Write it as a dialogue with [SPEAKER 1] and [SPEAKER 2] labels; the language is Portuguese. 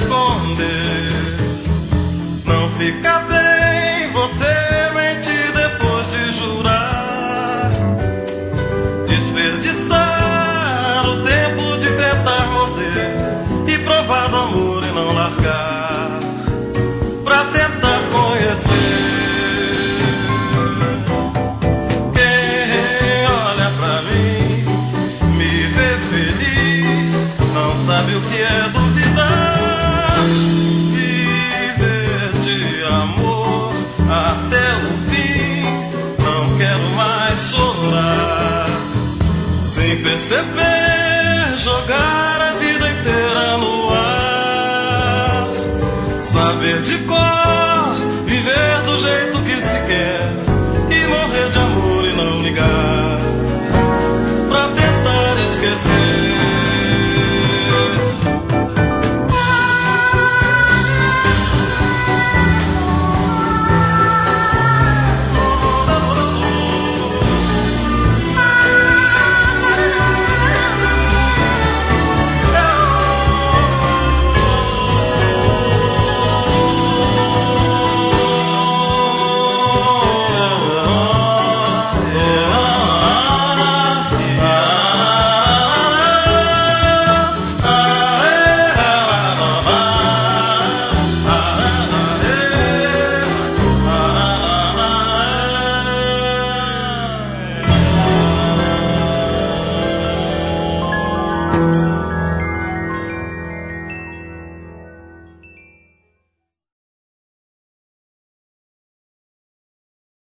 [SPEAKER 1] esconder. Não fica bem você mentir depois de jurar, desperdiçar o tempo de tentar morder e provar do amor e não largar, pra tentar conhecer. Quem olha pra mim, me vê feliz, não sabe o que é duvidar, viver de amor até o fim. Não quero mais chorar, sem perceber, jogar a vida inteira no ar, saber de cor, viver do jeito que se quer e morrer de amor e não ligar, pra tentar esquecer.
[SPEAKER 2] Thank you.